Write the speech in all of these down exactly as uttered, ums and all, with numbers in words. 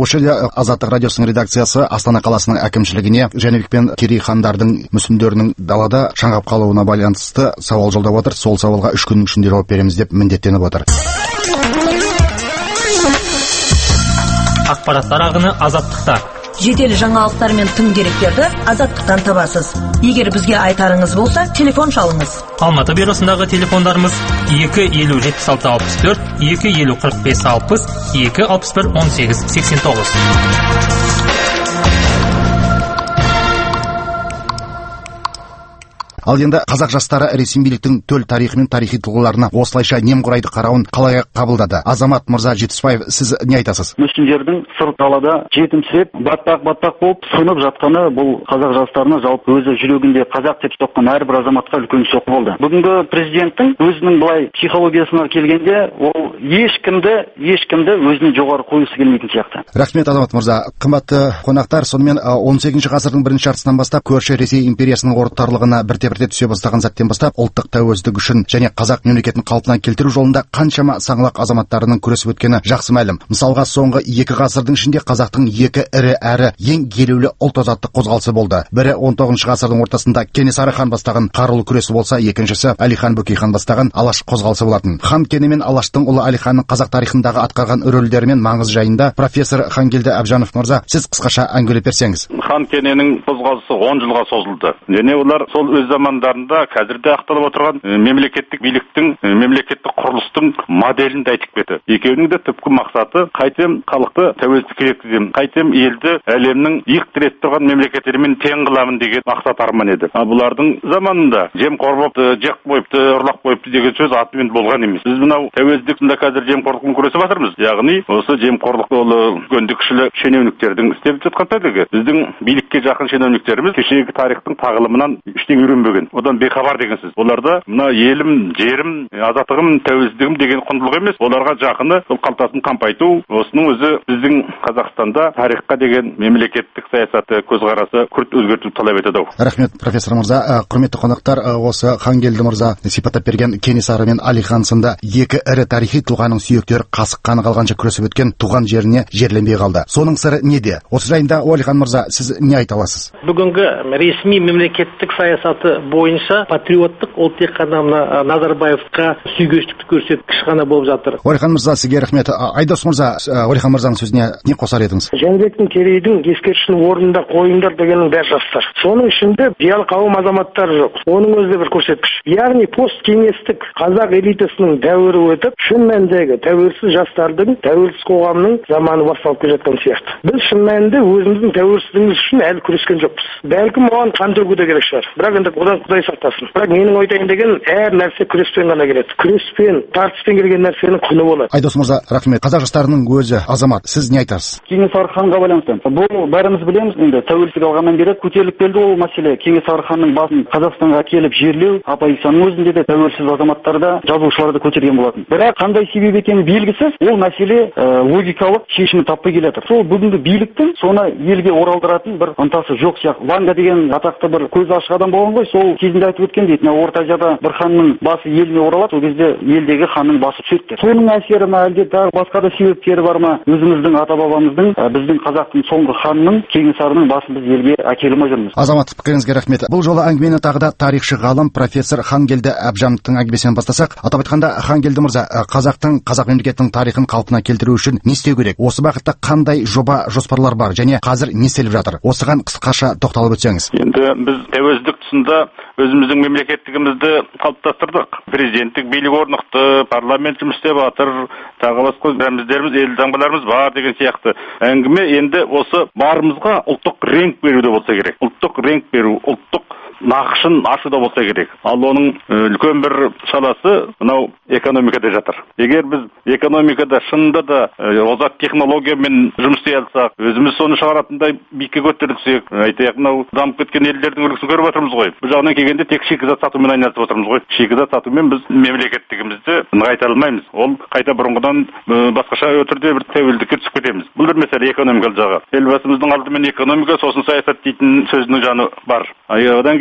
осы жерде Азаттық радиосының редакциясы Астана қаласының әкімшілігіне Жәнібек пен Керей хандардың мүсіндерінің далада шаңғап қалуына байланысты сауал жолдап отыр. Сол сауалға үш күннің ішінде жауап береміз деп міндеттеніп отыр. Ақпараттар ағыны Азаттықта. Жедел жаңалықтар мен тың деректерді Азаттықтан табасыз. Егер бізге айтарыңыз болса, телефон шалыңыз. Алматы бюросындағы телефондарымыз екі елу жетпіс алты алпыс төрт, екі елу қырық бес алпыс, екі алпыс бір он сегіз сексен тоғыз. Ал енді қазақ жастары ресми биліктің төл тарихы мен тарихи тұлғаларына осылайша немқұрайды қарауын қалай қабылдады? Азамат мырза Жетісбаев, сіз не айтасыз? Мүсіндердің сырт далада жетімсіреп, баттақ-баттақ болып сынып жатқаны бұл қазақ жастарына жалпы өзі жүрегінде қазақ деп соққан әрбір азаматқа үлкен соққы болды. Бүгінгі президенттің өзінің былай психологиясына келгенде, ол ешкімді, ешкімді өзіне жоғары қойғысы келмейтін сияқты. Рахмет, Азамат мырза. Қымбатты қонақтар, сонымен он сегізінші ғасырдың бірінші жартысынан бастап көрші Ресей империясының ортарлығына бірте бірте түсе бастаған сәттен бастап ұлттық тәуелсіздік үшін және қазақ мемлекетін қалпына келтіру жолында қаншама саңлақ азаматтарының күресіп өткені жақсы мәлім. Мысалға, соңғы екі ғасырдың ішінде қазақтың екі ірі әрі ең елеулі ұлт азаттық қозғалысы болды. Бірі он тоғызыншы ғасырдың ортасында Кенесары хан бастаған қарулы күресі болса, екіншісі Әлихан Бөкейхан бастаған Алаш қозғалысы болатын. Хан Кене мен Алаштың ұлы Әлиханның қазақ тарихындағы атқарған рөлдері мен маңызы жайында профессор Хангелді Әбжанов мырза, сіз қысқаша әңгімелеп берсеңіз. Хан Кененің қозғалысы он жылға созылды. Және олар сол өз замандарында қазірде ақталып отырған мемлекеттік биліктің, мемлекеттік құрылыстың моделін де айтып кетті. Екеуінің де түпкі мақсаты қайтем халықты тәуелсіздікке жеткіземін, қайтем елді әлемнің иық тіреп тұрған мемлекеттерімен тең қыламын деген мақсат арман еді. А бұлардың заманында жемқор болыпты, жек қойыпты, ұрлақ қойыпты деген сөз атымен болған емес. Біз мынау тәуелсіздіктің қазір жемқорлықпен күресіп жатырмыз. Яғни осы жемқорлық олы гөнді кішілі шенеуніктердің істеп жатқан тәртігі. Біздің билікке жақын шенеуніктеріміз кешегі тарихтың тағылымынан ештеңе үйренбеген. Одан бейхабар дегенсіз. Оларда мына елім, жерім, азаттығым, тәуелсіздігім деген құндылық емес. Оларға жақыны сол қалтасын қампайту. Осының өзі біздің Қазақстанда тарихқа деген мемлекеттік саясаты, көзқарасы күрт өзгертіп талап етеді. Рахмет, профессор мырза. Құрметті қонақтар, осы Хангелді мырза сипаттап берген Кенесары мен Әлихан сынды екі ірі тарихи тұлғаның сүйектері қасық қаны қалғанша күресіп өткен туған жеріне жерленбей қалды. Соның сыры неде? Осы жайында Әлихан мырза, сіз не айта аласыз? Бүгінгі ресми мемлекеттік саясаты бойынша патриоттық ол тек қана Назарбаевқа сүйгештікті көрсеткіш ғана болып жатыр. Әлихан мырза, сізге рахмет. Айдос мырза, Әлихан мырзаның сөзіне не қосар едіңіз? Жәнібектің, Керейдің ескерткішін орнында қойыңдар дегеннің бәрі жастар. Соның ішінде зиялы қауым азаматтары жоқ. Оның өзі бір көрсеткіш. Яғни посткеңестік қазақ элитасының дәуірі өтіп, шын мәніндегі тәуелсіз жастардың, тәуелсіз қоғамның заманы басталып келе жатқан сияқты. Біз шын мәнінде өзіміздің тәуелсіздігіміз үшін әлі күрескен жоқпыз. Бәлкім оған қан төгу де керек шығар. Бірақ енді одан Құдай сақтасын. Бірақ менің айтайын деген, әр нәрсе күреспен ғана келеді. Күреспен, тартыспен келген нәрсенің құны болады. Айдос мырза, рахмет. Қазақ жастарының өзі азамат. Сіз не айтарсыз? Кенесары ханға байланысты. Бұл бәріміз білеміз, енді тәуелсіздік алғаннан бері көтеріліп келді ол мәселе. Кенесары ханның басын Қазақстанға келіп жерлеу, Апайсаның өзінде де тәуелсіз азаматтарда, жазушыларды көтерген болатын. Бірақ қандай себеп екені белгісіз, ол мәселе логикалық шешімін таппай келе жатыр. Сол бүгінгі биліктің соны елге оралдыратын бір ынтасы жоқ сияқты. Ванга деген атақты бір көз ашық адам болған ғой, сол кезінде айтып өткен дейді. Орта Азияда бір ханның басы еліне оралады, сол кезде елдегі ханның басы түседі. Соның әсері ме, әлде тағы басқа да себептері бар ма? Өзіміздің ата-бабамыздың, біздің қазақтың соңғы ханның, Кенесарының басын біз елге әкеле алмай жүрміз. Азамат, пікіріңізге рахмет. Бұл жолы әңгімені тағы да тарихшы ғалым профессор Хангелді Әбжановтың әңгімесімен бастасақ, атап айтқанда, Хангелді мырза, қазақтың, қазақ мемлекетінің тарихын қалпына келтіру үшін не істеу керек? Осы бағытта қандай жоба, жоспарлар бар және қазір не істеліп жатыр? Осыған қысқаша тоқталып өтсеңіз. Енді біз тәуелсіздік тұсында өзіміздің мемлекеттігімізді қалыптастырдық. Президенттік билік орнықты, парламент жұмыс істеп жатыр, тағы басқа рәміздеріміз, ел таңбаларымыз бар деген сияқты. Әңгіме енді осы барымызға ұлттық реңк беруде болса керек. Ұлттық реңк беру, ұлттық нақышын ашуда болса керек. Ал оның үлкен бір саласы мынау экономикада жатыр. Егер біз экономикада шынында да озат технологиямен жұмыс істей алсақ, өзіміз соны шығаратындай биікке көтерілсек, айтайық, мынау дамып кеткен елдердің үлгісін көріп отырмыз ғой. Бұл жағынан келгенде тек шикізат сатумен айналысып отырмыз ғой. Шикізат сатумен біз мемлекеттігімізді нығайта алмаймыз. Ол қайта бұрынғыдан басқаша түрде бір тәуелдікке түсіп кетеміз. Бұл бір мәселе экономикалық жағы. Елбасымыздың алдымен экономика, сосын саясат дейтін сөзінің жаны бар. Одан кейін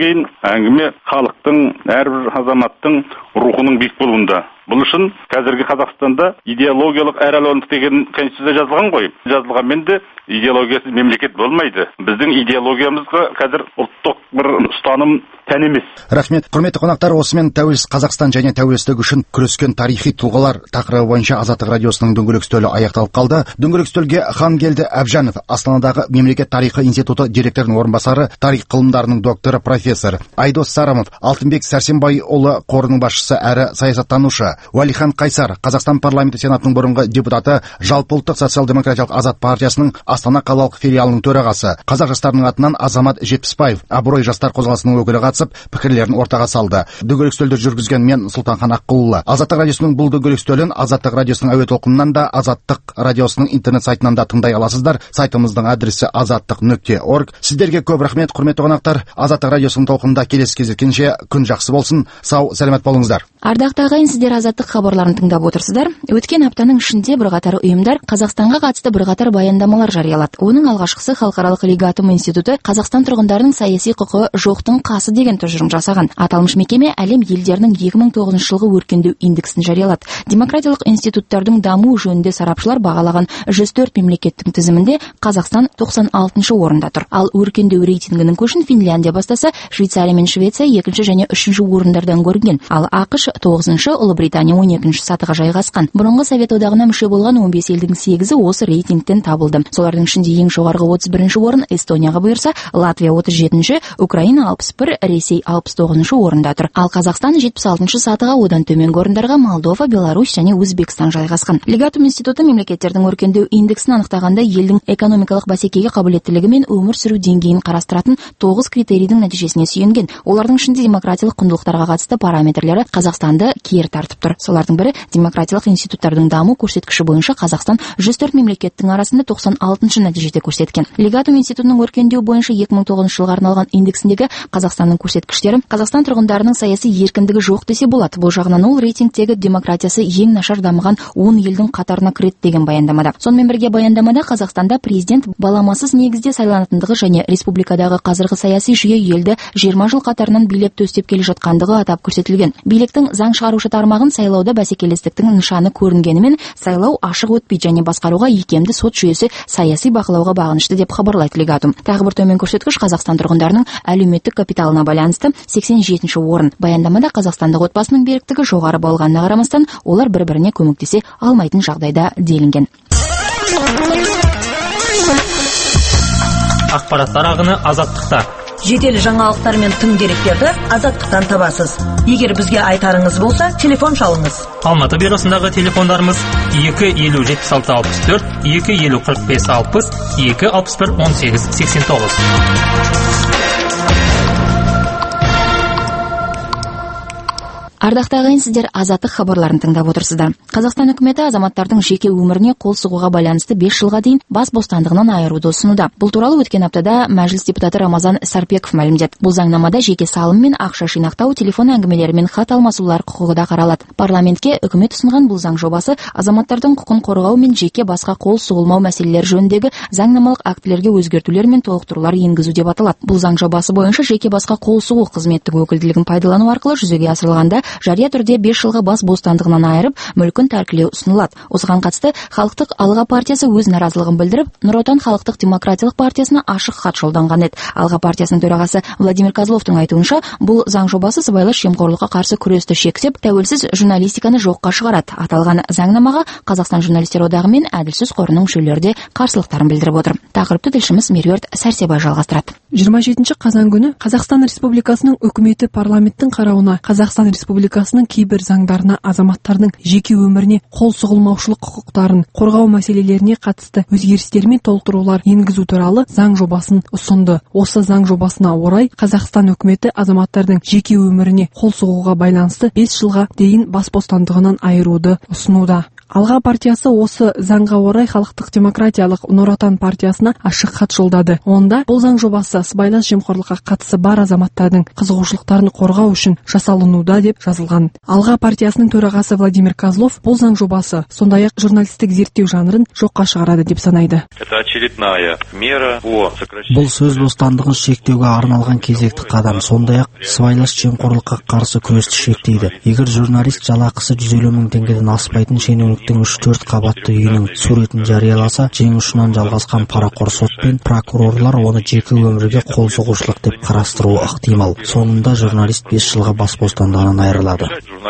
дейін әңгіме халықтың, әрбір азаматтың рухының биік болуында. Бұл үшін қазіргі Қазақстанда идеологиялық әралуандық деген конституция жазылған ғой. Жазылғанмен де идеологиясыз мемлекет болмайды. Біздің идеологиямызға қазір ұлттық бір ұстаным тән емес. Рахмет. Құрметті қонақтар, осымен тәуелсіз Қазақстан және тәуелсіздік үшін күрескен тарихи тұлғалар тақырыбы бойынша Азаттық радиосының дөңгелек үстелі аяқталып қалды. Дөңгелек үстелге Хангелді Әбжанов, Астанадағы Мемлекет тарихы институты директорының орынбасары, тарих ғылымдарының докторы, профессор, Айдос Сарамов, Алтынбек Сәрсенбайұлы қорының басшысы әрі саясаттанушы, Уәлихан Қайсар, Қазақстан парламенті сенатының бұрынғы депутаты, Жалпыұлттық социал-демократиялық Азат партиясының Астана қалалық филиалының төрағасы, қазақ жастарының атынан Азамат Жетпісбаев, Абырой жастар қозғалысының өкілі қатысып, пікірлерін ортаға салды. Дөңгелек үстелді жүргізген мен Сұлтанхан Аққұлұлы. Азаттық радиосының бұл дөңгелек үстелін Азаттық радиосының әуе толқынынан да, Азаттық радиосының интернет сайтынан да тыңдай аласыздар. Сайтымыздың адресі азаттық нүкте орг. Сіздерге көп рахмет, құрметті қонақтар. Азаттық радиосының толқынында келесі кездескенше күн жақсы болсын. Сау, сәлемет болыңыздар. Ардақты ағайын, сіздер Азаттық хабарларын тыңдап отырсыздар. Өткен аптаның ішінде бірқатар ұйымдар Қазақстанға қатысты бірқатар баяндамалар жариялады. Оның алғашқысы Халықаралық Легатум институты Қазақстан тұрғындарының саяси құқығы жоқтың қасы деген тұжырым жасаған. Аталмыш мекеме әлем елдерінің екі мың тоғызыншы жылғы өркендеу индексін жариялады. Демократиялық институттардың дамуы жөнінде сарапшылар бағалаған жүз төрт мемлекеттің тізімінде Қазақстан тоқсан алтыншы орында тұр. Ал өркендеу рейтингінің көшін Финляндия бастаса, Швейцария мен Швеция екінші және үшінші орындардан көрінген. Ал ақш тоғызыншы, Ұлыбритания он екінші сатыға жайғасқан. Бұрынғы Совет одағына мүше болған он бес елдің сегізі осы рейтингтен табылды. Солардың ішінде ең жоғарғы отыз бірінші орын Эстонияға бұйырса, Латвия отыз жетінші, Украина алпыс бір, Ресей алпыс тоғызыншы орында тұр. Ал Қазақстан жетпіс алтыншы сатыға, одан төменгі орындарға Молдова, Беларусь және Өзбекстан жайғасқан. Легатум институты мемлекеттердің өркендеу индексін анықтағанда елдің экономикалық бәсекеге қабілеттілігі мен өмір сүру деңгейін қарастыратын тоғыз критерийдің нәтижесіне сүйенген. Олардың ішінде демократиялық құндылықтарға қатысты параметрлері Қазақстанды кері тартып тұр. Солардың бірі демократиялық институттардың даму көрсеткіші бойынша Қазақстан жүз төрт мемлекеттің арасында тоқсан алтыншы нәтижеде көрсеткен. Легатум институтының өркендеу бойынша екі мың тоғызыншы жылға арналған индексіндегі Қазақстанның көрсеткіштері Қазақстан тұрғындарының саяси еркіндігі жоқ десе болады. Бұл жағынан ол рейтингтегі демократиясы ең нашар дамыған он елдің қатарына кіреді деген баяндамада. Сонымен бірге баяндамада Қазақстанда президент баламасыз негізде сайланатындығы және республикадағы қазіргі саяси жүйе елді жиырма жыл қатарынан билеп төстеп келе жатқандығы атап көрсетілген. Биліктің заң шығарушы тармағын сайлауда бәсекелестіктің нышаны көрінгенімен, сайлау ашық өтпейді және басқаруға икемді сот жүйесі саяси бақылауға бағынышты деп хабарлайды Легатум. Тағы бір төмен көрсеткіш Қазақстан тұрғындарының әлеуметтік капиталына байланысты сексен жетінші орын. Баяндамада қазақстандық отбасының беріктігі жоғары болғанына қарамастан, олар бір-біріне көмектесе алмайтын жағдайда делінген. Ақпараттар ағыны Азаттықта. Жедел жаңалықтар мен тың деректерді Азаттықтан табасыз. Егер бізге айтарыңыз болса, телефон шалыңыз. Алматы бюросындағы телефондарымыз екі елу жетпіс алты алпыс төрт, екі елу қырық бес алпыс, екі алпыс бір он сегіз сексен тоғыз. Ардақты ағайын, сіздер Азаттық хабарларын тыңдап отырсыздар. Қазақстан үкіметі азаматтардың жеке өміріне қол сұғуға байланысты бес жылға дейін бас бостандығынан айыруды ұсынуда. Бұл туралы өткен аптада мәжіліс депутаты Рамазан Сарпеков мәлімдеді. Бұл заңнамада жеке салым мен ақша жинақтау, телефон әңгімелері мен хат алмасулар құқығы да қаралады. Парламентке үкімет ұсынған бұл заң жобасы азаматтардың құқын қорғау мен жеке басқа қол сұғылмау мәселелері жөніндегі заңнамалық актілерге өзгертулер мен толықтырулар енгізу деп аталады. Бұл заң жобасы бойынша жеке басқа қол сұғу қызметтік өкілділігін пайдалану арқылы жүзеге асырылғанда жария түрде бес жылға бас бостандығынан айырып, мүлкін тәркілеу ұсынылады. Осыған қатысты Халықтық Алға партиясы өз наразылығын білдіріп, Нұр Отан Халықтық демократиялық партиясына ашық хат жолданған еді. Алға партиясының төрағасы Владимир Козловтың айтуынша, бұл заң жобасы сыбайлас жемқорлыққа қарсы күресті шектеп, тәуелсіз журналистиканы жоққа шығарады. Аталған заңнамаға Қазақстан журналистер одағы мен әділсіз қорының мүшелері де қарсылықтарын білдіріп отыр. Тақырыпты тілшіміз Меруерт Сәрсебай жалғастырады. жиырма жетінші қазан күні Қазақстан Республикасының үкіметі парламенттің қарауына Қазақстан Республикасының кейбір заңдарына азаматтардың жеке өміріне қол сұғылмаушылық құқықтарын қорғау мәселелеріне қатысты өзгерістер мен толықтырулар енгізу туралы заң жобасын ұсынды. Осы заң жобасына орай Қазақстан үкіметі азаматтардың жеке өміріне қол сұғуға байланысты бес жылға дейін бас бостандығынан айыруды ұсынуда. Алға партиясы осы заңға орай Халықтық демократиялық Нұр Отан партиясына ашық хат жолдады. Онда бұл заң жобасы сыбайлас жемқорлыққа қатысы бар азаматтардың қызығушылықтарын қорғау үшін жасалынуда деп жазылған. Алға партиясының төрағасы Владимир Козлов бұл заң жобасы сондай-ақ журналистік зерттеу жанрын жоққа шығарады деп санайды. Бұл сөз бостандығын шектеуге арналған кезекті қадам, сондай-ақ сыбайлас жемқорлыққа қарсы күресті шектейді. Егер журналист жалақысы жүз елу мың теңгеден аспайтын шенеуніктің үш төрт қабатты үйінің суретін жарияласа, жең ұшынан жалғасқан парақор сот пен прокурорлар оны жеке өмірге қол соғушылық деп қарастыруы ықтимал. Соңында журналист бес жылға бас бостандығынан айырылады.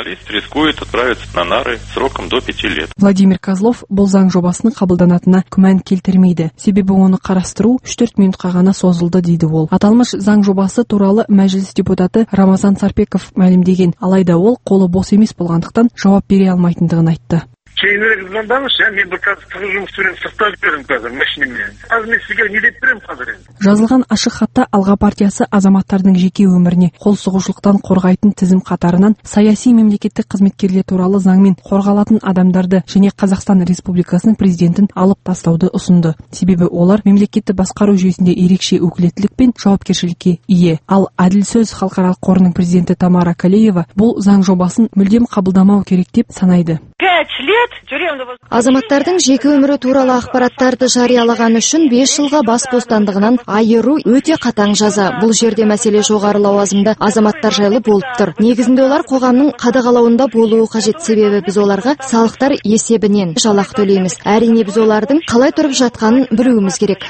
Владимир Козлов бұл заң жобасының қабылданатынына күмән келтірмейді. Себебі оны қарастыру үш төрт минутқа ғана созылды дейді ол. Аталмыш заң жобасы туралы мәжіліс депутаты Рамазан Сарпеков мәлімдеген, алайда ол қолы бос емес болғандықтан жауап бере алмайтындығын айтты. Кейінірек звондаңыз, мен бір қазір тығыз жұмыспен сыртта жүрмін қазір машинаммен. Қазір мен сізге не деп беремін қазір енді. Жазылған ашық хатта Алға партиясы азаматтардың жеке өміріне қол соғушылықтан қорғайтын тізім қатарынан саяси мемлекеттік қызметкерлер туралы заңмен қорғалатын адамдарды және Қазақстан Республикасының президентін алып тастауды ұсынды. Себебі олар мемлекетті басқару жүйесінде ерекше өкілеттілік пен жауапкершілікке ие. Ал Әділ сөз халықаралық қорының президенті Тамара Калеева бұл заң жобасын мүлдем қабылдамау керек деп санайды. Азаматтардың жеке өмірі туралы ақпараттарды жариялаған үшін бес жылға бас бостандығынан айыру өте қатаң жаза. Бұл жерде мәселе жоғары лауазымды азаматтар жайлы болып тұр. Негізінде олар қоғамның қадағалауында болуы қажет, себебі біз оларға салықтар есебінен жалақы төлейміз. Әрине біз олардың қалай тұрып жатқанын білуіміз керек.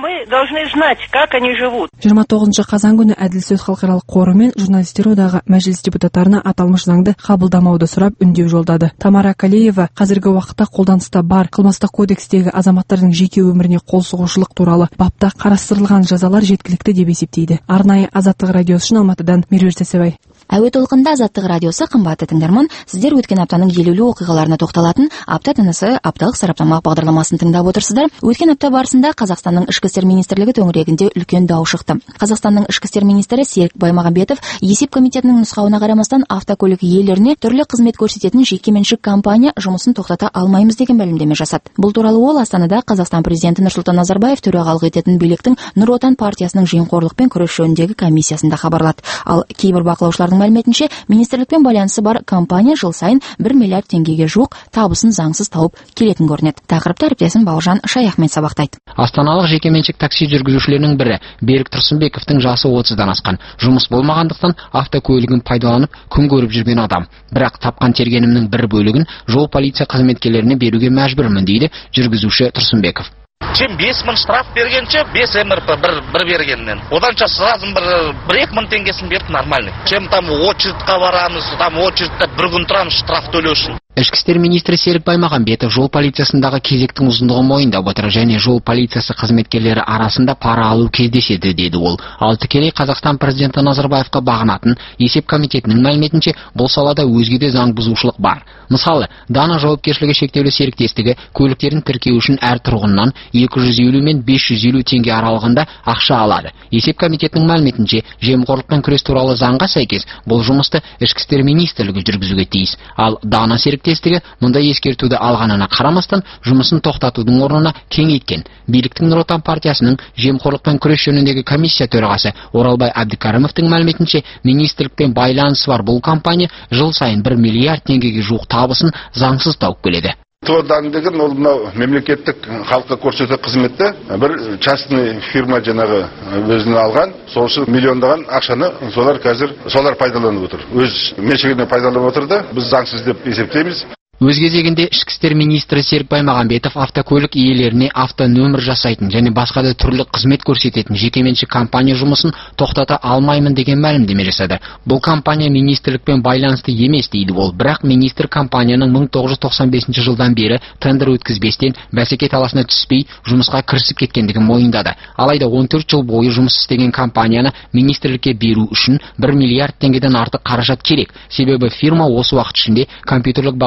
жиырма тоғызыншы қазан күні Әділ сөз халықаралық қоры мен журналистер одағы мәжіліс депутаттарына аталмыш заңды қабылдамауды сұрап үндеу жолдады. Тамара Калеева қазіргі уақытта қолданыста бар қылмыстық кодекстегі азаматтардың жеке өміріне қол соғушылық туралы бапта қарастырылған жазалар жеткілікті деп есептейді. Арнайы Азаттық радиосы үшін Алматыдан Меруерт Сәсебай. Әуе толқында Азаттық радиосы, қымбатты тыңдарман, сіздер өткен аптаның елеулі оқиғаларына тоқталатын апта тынысы апталық сараптама бағдарламасын тыңдап отырсыздар. Өткен апта барысында Қазақстанның ішкі істер министрлігі төңірегінде үлкен дау шықты. Қазақстанның ішкі істер министрі Серік Баймағамбетов есеп комитетінің нұсқауына қарамастан автокөлік иелеріне түрлі қызмет көрсететін жекеменшік компания жұмысын тоқтата алмаймыз деген мәлімдеме жасады. Бұл туралы ол Астанада Қазақстан президенті Нұрсұлтан Назарбаев төрағалық ететін биліктің Нұр Отан партиясының жемқорлықпен күрес жөніндегі комиссиясында хабарлады. Ал кейбір бақылаушылардың мәліметінше, министрлікпен байланысы бар компания жыл сайын бір миллиард теңгеге жуық табысын заңсыз тауып келетін көрінеді. Тақырыпты әріптесім Бауыржан Шаяхмет сабақтайды. Астаналық жекеменшік такси жүргізушілерінің бірі Берік Тұрсынбековтың жасы отыздан асқан. Жұмыс болмағандықтан автокөлігін пайдаланып күн көріп жүрген адам. Бірақ тапқан тергенімнің бір бөлігін жол полиция қызметкерлеріне беруге мәжбүрмін дейді жүргізуші Тұрсынбеков. Чем бес мың штраф бергенше, бес МРП бір, бір бергеннен. Оданша сразу бір, бір екі мың теңгесін берді нормальный. Чем там очередьқа барамыз, там очередьте бір күн тұрамыз штраф төлеу үшін. Ішкі істер министрі Серік Баймағамбетов жол полициясындағы кезектің ұзындығын мойындап отыр және жол полициясы қызметкерлері арасында пара алу кездеседі деді ол. Ал тікелей Қазақстан президенті Назарбаевқа бағынатын есеп комитетінің мәліметінше бұл салада өзге де заң бұзушылық бар. Мысалы, Дана жауапкершілігі шектеулі серіктестігі көліктерін тіркеу үшін әр тұрғыннан екі жүз елу мен бес жүз елу теңге аралығында ақша алады. Есеп комитетінің мәліметінше жемқорлықпен күрес туралы заңға сәйкес бұл жұмысты ішкі істер министрлігі жүргізуге тиіс. Ал Дана серіктестігі мұндай ескертуді алғанына қарамастан жұмысын тоқтатудың орнына кеңейткен. Биліктің Нұр Отан партиясының жемқорлықпен күрес жөніндегі комиссия төрағасы Оралбай Әбдікәрімовтің мәліметінше, министрлікпен байланысы бар бұл компания жыл сайын бір миллиард теңгеге жуық табысын заңсыз тауып келеді. Тодан деген ол мынау мемлекеттік халыққа көрсету қызметті бір частный фирма жаңағы өзіне алған, сол үшін миллиондаған ақшаны солар қазір солар пайдаланып отыр. Өз меншігіне пайдаланып отыр да, біз заңсыз деп есептейміз. Өз кезегінде ішкі істер министрі Серік Баймағамбетов автокөлік иелеріне автонөмір жасайтын және басқа да түрлі қызмет көрсететін жекеменшік компания жұмысын тоқтата алмаймын деген мәлімдеме жасады. Бұл компания министрлікпен байланысты емес дейді ол, бірақ министр компанияның мың тоғыз жүз тоқсан бесінші жылдан бері тендер өткізбестен бәсеке таласына түспей жұмысқа кірісіп кеткендігін мойындады. Алайда он төрт жыл бойы жұмыс істеген компанияны министрлікке беру үшін бір миллиард теңгеден артық қаражат керек. Себебі фирма осы уақыт ішінде компьютерлік бағдарлама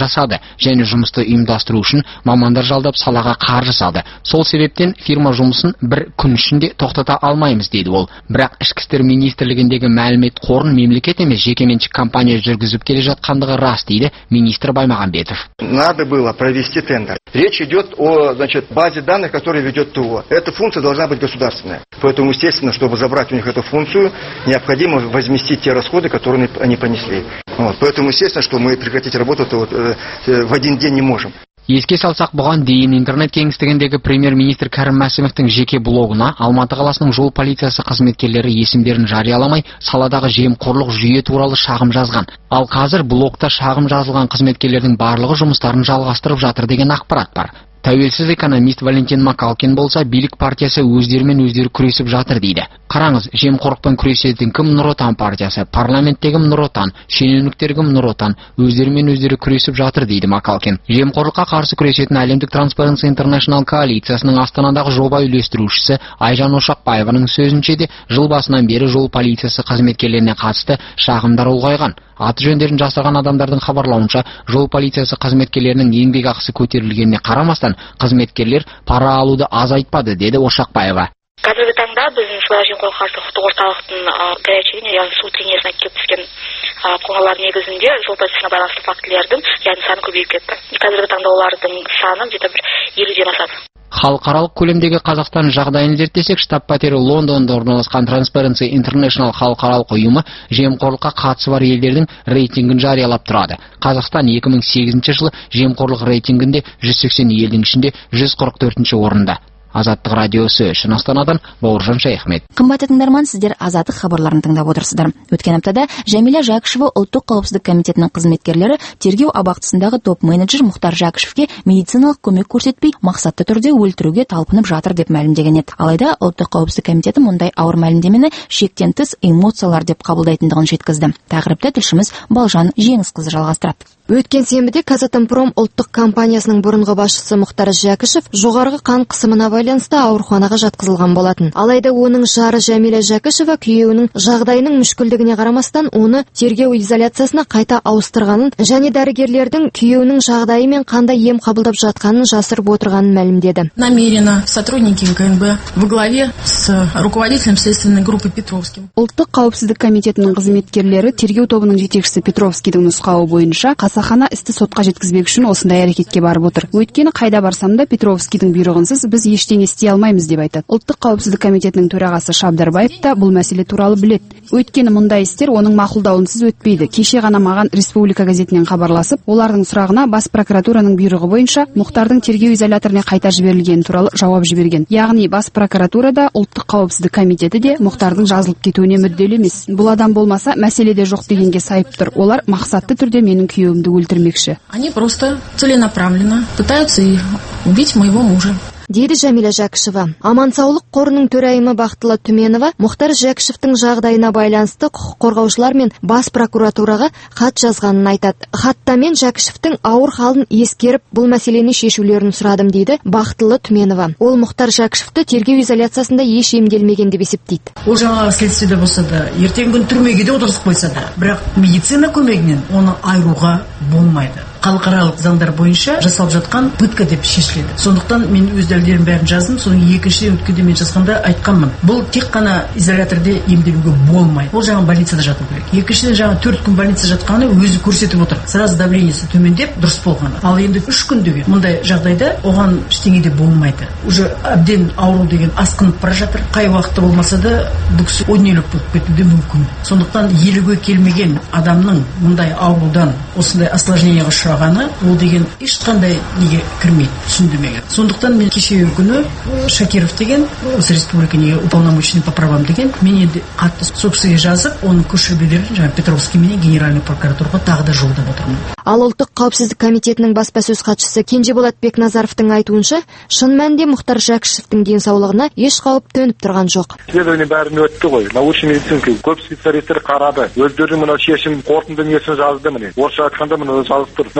жасады және жұмысты ұйымдастыру үшін мамандар жалдап салаға қаржы салды. Сол себептен фирма жұмысын бір күн ішінде тоқтата алмаймыз деді ол. Бірақ ішкі істер министрлігіндегі мәлімет қорын мемлекет емес жекеменшік компания жүргізіп келе жатқандығы рас дейді министр Баймағамбетов. Надо было провести тендер. Речь идет о, значит, базе данных, которую ведет ТО. Эта функция должна быть государственная. Поэтому, естественно, чтобы забрать у них эту функцию, необходимо возместить те расходы, которые они понесли. Вот. Поэтому, естественно, что мы прекратить работу вот, э, в один день не можем. Еске салсақ, бұған дейін интернет кеңістігіндегі премьер-министр Кәрім Мәсімовтің жеке блогына Алматы қаласының жол полициясы қызметкерлері есімдерін жарияламай, саладағы жемқорлық жүйе туралы шағым жазған. Ал қазір блогта шағым жазылған қызметкерлердің барлығы жұмыстарын жалғастырып жатыр деген ақпарат бар. Тәуелсіз экономист Валентин Макалкин болса, билік партиясы өздерімен өздері күресіп жатыр дейді. Қараңыз, жемқорлықпен күресетін кім? Нұр Отан партиясы, парламенттегі Нұр Отан, шенеуніктерге Нұр Отан, өздерімен өздері күресіп жатыр дейді Макалкин. Жемқорлыққа қарсы күресетін әлемдік Transparency International коалициясының Астанадағы жоба үйлестірушісі Айжан Ошақбаеваның сөзінше де, жыл басынан бері жол полициясы қызметкерлеріне қатысты шағымдар ұлғайған. Аты жөндерін жасырған адамдардың хабарлауынша, жол полициясы қызметкерлерінің еңбек ақысы көтерілгеніне қарамастан, қызметкерлер пара алуды азайтпады, деді Ошақбаева. Қазіргі таңда біздің сыбайлас жемқорлыққа қарсы құқықтық орталықтың горячегіне, яғни су тренеріне келіп түскен қоңыраулар негізінде жол полициясына байланысты фактілердің яғни саны көбейіп кетті. Қазіргі таңда олардың саны где-то бір елуден асады. Халықаралық көлемдегі Қазақстан жағдайын зерттесек, штаб-пәтері Лондонда орналасқан Transparency International халықаралық ұйымы жемқорлыққа қатысы бар елдердің рейтингін жариялап тұрады. Қазақстан екі мың сегізінші жылы жемқорлық рейтингінде жүз сексен елдің ішінде жүз қырық төртінші орында. Азаттық радиосы үшін Астанадан Бауыржан Шайхмет. Қымбатты тыңдарман, сіздер Азаттық хабарларын тыңдап отырсыздар. Өткен аптада Жәмилә Жәкішева ұлттық қауіпсіздік комитетінің қызметкерлері тергеу абақтысындағы топ-менеджер Мұхтар Жәкішевке медициналық көмек көрсетпей, мақсатты түрде өлтіруге талпынып жатыр деп мәлімдеген еді. Алайда ұлттық қауіпсіздік комитеті мұндай ауыр мәлімдемені шектен тыс эмоциялар деп қабылдайтындығын жеткізді. Тақырыпты тілшіміз Балжан Жеңісқызы жалғастырады. Өткен сенбіде Казатомпром ұлттық компаниясының бұрынғы басшысы Мұхтар Жәкішев жоғарғы қан қысымына байланысты ауруханаға жатқызылған болатын. Алайда оның жары Жәмилә Жәкішева күйеуінің жағдайының мүшкілдігіне қарамастан оны тергеу изоляциясына қайта ауыстырғанын және дәрігерлердің күйеуінің жағдайы мен қандай ем қабылдап жатқанын жасырып отырғанын мәлімдеді. Намеренно сотрудники ГНБ во главе с руководителем следственной группы Петровским. Ұлттық қауіпсіздік комитетінің қызметкерлері тергеу тобының жетекшісі Петровскийдің нұсқауы бойынша қасақана істі сотқа жеткізбек үшін осындай әрекетке барып отыр. Өйткені қайда барсам да Петровскийдің бұйрығынсыз біз ештеңе істей алмаймыз деп айтады. Ұлттық қауіпсіздік комитетінің төрағасы Шабдарбаев та бұл мәселе туралы біледі. Өйткені мұндай істер оның мақұлдауынсыз өтпейді. Кеше ғана маған Республика газетінен хабарласып, олардың сұрағына бас прокуратураның бұйрығы бойынша Мұхтардың тергеу изоляторына қайта жіберілгені туралы жауап жіберген. Яғни бас прокуратурада Ұлттық қауіпсіздік комитеті де Мұхтардың жазылып кетуіне мүдделі емес. Бұл адам болмаса мәселеде жоқ дегенге сайып тұр. Олар мақсатты түрде менің күйеуімді өлтірмекші. Они просто целенаправленно пытаются убить моего мужа. Дейді Жәмилә Жәкішева. Амансаулық қорының төрайымы Бақтылы Түменова Мұхтар Жәкішевтің жағдайына байланысты құқық қорғаушылар мен бас прокуратураға хат жазғанын айтады. Хатта мен Жәкішевтің ауыр халін ескеріп, бұл мәселені шешулерін сұрадым дейді Бақтылы Түменова. Ол Мұхтар Жәкішевті тергеу изоляциясында еш емделмеген деп есептейді. Ол жаңағы следствиеде болса да, ертеңгі күн түрмеге де отырғызып қойса да, бірақ медицина көмегінен оны айыруға болмайды. Халықаралық заңдар бойынша жасалып жатқан пытка деп шешіледі. Сондықтан мен өз дәлелдерімнің бәрін жаздым. Соның екінші өткенде мен жазғанда айтқанмын. Бұл тек қана изоляторда емделуге болмайды. Ол жаңа больницада жату керек. Екіншіден жаңа төрт күн больницада жатқаны өзі көрсетіп отыр. Сразу давлениесі төмендеп дұрыс болғаны. Ал енді үш күн деген мұндай жағдайда оған ештеңе де болмайды. Уже әбден ауру деген асқынып бара жатыр. Қай уақытта болмаса да бұл кісі өнелік болып кетуі де мүмкін. Сондықтан елуге келмеген адамның мұндай аурудан осындай осложнениеға ұшырағаны ол деген ешқандай неге кірмейді, түсіндірмеге. Сондықтан мен кеше күні Шакиров деген осы республиканың уполномоченный по правам деген мен енді қатты сопсыға жазып, оның көшірмелерін жаңа Петровский менен генеральный прокуратураға тағы да жолдап отырмын. Ал ұлттық қауіпсіздік комитетінің баспасөз хатшысы Кенжеболат Бекназаровтың айтуынша, шын мәнінде Мұхтар Жәкішевтің денсаулығына еш қауіп төніп тұрған жоқ. Следование бәрін өтті ғой. Научный медицинский көп специалисттер қарады. Өздерінің мынау шешім қорытынды несін жазды міне. Орысша айтқанда мына жазып тұр.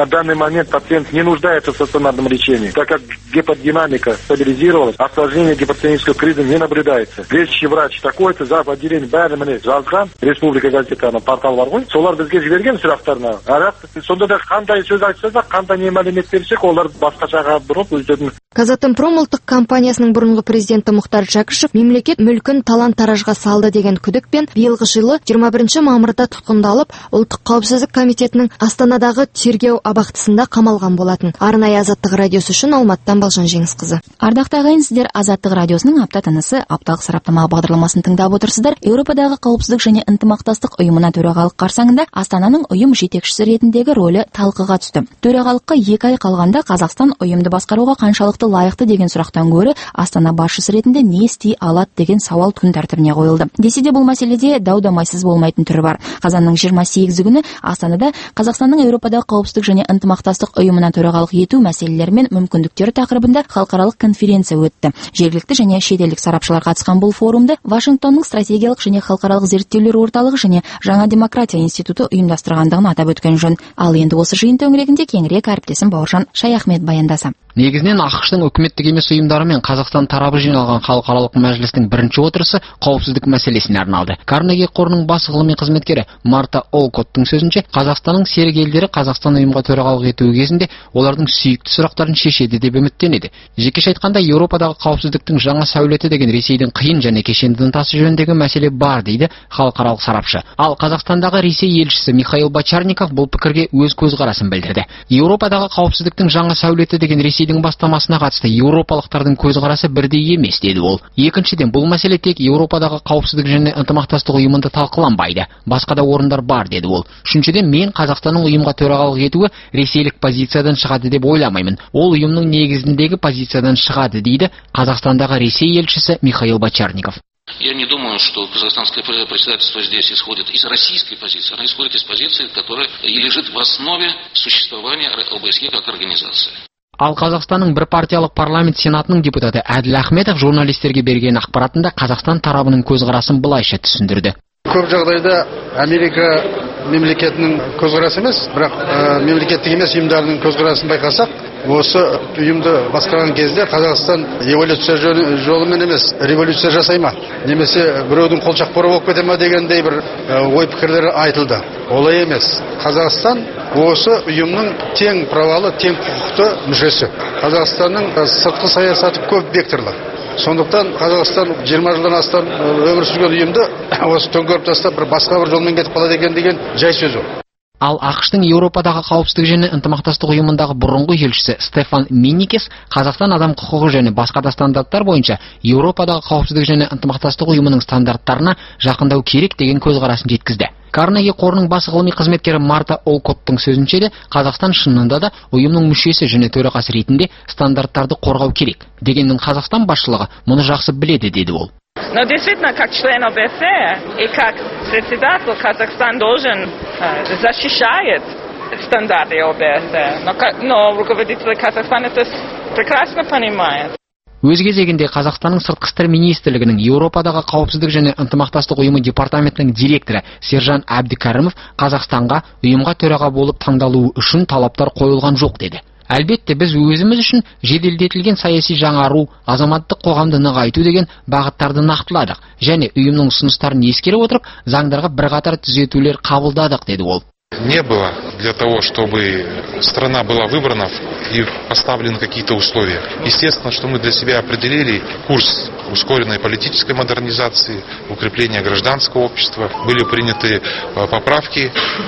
на данный момент пациент не нуждается в стационарном лечении, так как гепатодинамика стабилизировалась, осложнение гипертонического криза не наблюдается. Лечащий врач такой-то зав. Отделение бәрі міне жазған, Республика газетаны портал бар ғой, солар бізге жіберген сұрақтарына. Арақ, сонда да қандай сөз айтса да, қандай не мәлімет берсек, олар басқашаға бұрып өздерінің. Казатомпром ұлттық компаниясының бұрынғы президенті Мұхтар Жәкішев мемлекет мүлкін талан-таражға салды деген күдікпен биылғы жылы жиырма бірінші мамырда тұтқындалып, ұлттық қауіпсіздік комитетінің Астанадағы тергеу абақтысында қамалған болатын. Арнайы Азаттық радиосы үшін Алматыдан Балжан Жеңісқызы. Ардақты ағайын, сіздер Азаттық радиосының апта тынысы апталық сараптама бағдарламасын тыңдап отырсыздар. Еуропадағы қауіпсіздік және ынтымақтастық ұйымына төрағалық қарсаңында Астананың ұйым жетекшісі ретіндегі рөлі талқыға түсті. Төрағалыққа екі ай қалғанда Қазақстан ұйымды басқаруға қаншалықты лайықты деген сұрақтан гөрі Астана басшысы ретінде не істей алады деген сауал күн тәртібіне қойылды. Десе де бұл мәселеде дау-дамайсыз болмайтын түрі бар. Қазанның жиырма сегізі күні Астанада Қазақстанның Еуропадағы қауіпсіздік және ынтымақтастық ұйымына төрағалық ету мәселелері мен мүмкіндіктері тақырыбында халықаралық конференция өтті. Жергілікті және шетелдік сарапшылар қатысқан бұл форумды Вашингтонның стратегиялық және халықаралық зерттеулер орталығы және Жаңа демократия институты ұйымдастырғандығын атап өткен жөн. Ал енді осы жиын төңірегінде кеңірек әріптесім Бауыржан Шаяхмет баяндаса. Негізінен ақш-тың үкіметтік емес ұйымдары мен Қазақстан тарабы жиналған халықаралық мәжілістің бірінші отырысы қауіпсіздік мәселесіне арналды. Карнеги қорының бас ғылыми қызметкері Марта Олкоттың сөзінше, Қазақстанның серік елдері Қазақстан ұйымға төрағалық етуі кезінде олардың сүйікті сұрақтарын шешеді деп үміттенеді. Жекеше айтқанда, Еуропадағы қауіпсіздіктің жаңа сәулеті деген Ресейдің қиын және кешенді ынтасы жөніндегі мәселе бар дейді халықаралық сарапшы. Ал Қазақстандағы Ресей елшісі Михаил Бочарников бұл пікірге өз көзқарасын білдірді. Еуропадағы қауіпсіздіктің жаңа сәулеті деген Ресейдің бастамасына қатысты еуропалықтардың көзқарасы бірдей емес деді ол. Екіншіден, бұл мәселе тек Еуропадағы қауіпсіздік және ынтымақтастық ұйымында талқыланбайды, басқа да орындар бар деді ол. Үшіншіден, мен Қазақстанның ұйымға төрағалық етуі ресейлік позициядан шығады деп ойламаймын. Ол ұйымның негізіндегі позициядан шығады дейді Қазақстандағы Ресей елшісі Михаил Бочарников. Я не думаю, что казахстанское председательство здесь исходит из российской позиции. Оно исходит из позиции, которая и лежит в основе существования ОБСЕ как организации. Ал Қазақстанның бір партиялық парламент сенатының депутаты Әділ Ахметов журналистерге берген ақпаратында Қазақстан тарабының көзқарасын былайша түсіндірді. Көп жағдайда Америка мемлекетінің көзқарасы емес, бірақ ә, мемлекеттік емес ұйымдарының көзқарасын байқасақ, осы ұйымды басқарған кезде Қазақстан эволюция жолымен емес, революция жасай ма, немесе біреудің қолшақпары болып кете ма дегендей бір ой пікірлері айтылды. Олай емес. Қазақстан осы ұйымның тең правалы, тең құқықты мүшесі. Қазақстанның сыртқы саясаты көп векторлы. Сондықтан Қазақстан жиырма жылдан астам өмір сүрген ұйымды осы төңкеріп тастап бір басқа бір жолмен кетіп қалады екен деген жай сөз ол. Ал ақш-тың Еуропадағы қауіпсіздік және ынтымақтастық ұйымындағы бұрынғы елшісі Стефан Минникес Қазақстан адам құқығы және басқа да стандарттар бойынша Еуропадағы қауіпсіздік және ынтымақтастық ұйымының стандарттарына жақындау керек деген көзқарасын жеткізді. Карнеги қорының бас ғылыми қызметкері Марта Олкоттың сөзінше де, Қазақстан шынында да ұйымның мүшесі және төрағасы ретінде стандарттарды қорғау керек. Дегенмен Қазақстан басшылығы мұны жақсы біледі деді ол. Но действительно, как член ОБСЕ и как председатель, Казахстан должен э, защищать стандарты ОБСЕ. Но, но руководитель Казахстана это прекрасно понимает. Өз кезегінде Қазақстанның сыртқы істер министрлігінің Еуропадағы қауіпсіздік және ынтымақтастық ұйымы департаментінің директоры Сержан Әбдікәрімов Қазақстанға ұйымға төраға болып таңдалуы үшін талаптар қойылған жоқ деді. Әлбетте біз өзіміз үшін жеделдетілген саяси жаңару, азаматтық қоғамды нығайту деген бағыттарды нақтыладық және ұйымның ұсыныстарын ескере отырып, заңдарға бірқатар түзетулер қабылдадық деді ол. Не было для того, чтобы страна была выбрана и поставлены какие-то условия. Естественно, что мы для себя определили курс ускоренной политической модернизации, укрепления гражданского общества. Были приняты поправки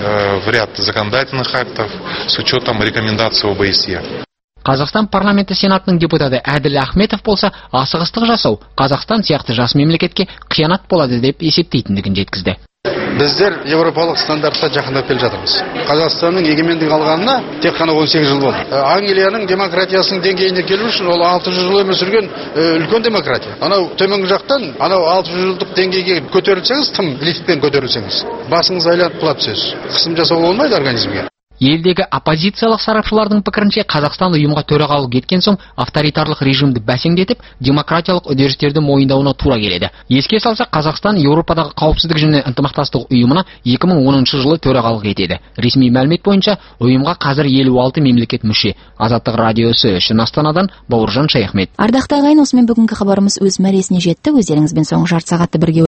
в ряд законодательных актов с учетом рекомендаций ОБСЕ. Қазақстан парламенті сенатының депутаты Әділ Ахметов болса, асығыстық жасау Қазақстан сияқты жас мемлекетке қиянат болады деп есептейтіндігін жеткізді. Біздер еуропалық стандартқа жақындап келе жатырмыз. Қазақстанның егемендік алғанына тек қана он сегіз жыл болды. Англияның демократиясының деңгейіне келу үшін ол алты жүз жыл өмір сүрген үлкен демократия. Анау төменгі жақтан, анау алты жүз жылдық деңгейге көтерілсеңіз, тым лифтпен көтерілсеңіз, басыңыз айланып қалады сөз. Қысым жасау болмайды организмге. Елдегі оппозициялық сарапшылардың пікірінше, Қазақстан ұйымға төрағалық еткен соң авторитарлық режимді бәсеңдетіп, демократиялық үдерістерді мойындауына тура келеді. Еске салсақ, Қазақстан Еуропадағы қауіпсіздік және ынтымақтастық ұйымына екі мың оныншы жылы төрағалық етеді. Ресми мәлімет бойынша, ұйымға қазір елу алты мемлекет мүше. Азаттық радиосы үшін Астанадан Бауыржан Шаяхмет. Ардақты ағайын, осымен бүгінгі хабарымыз өз мәресіне жетті. Өздеріңізбен соңғы жарты сағатты бірге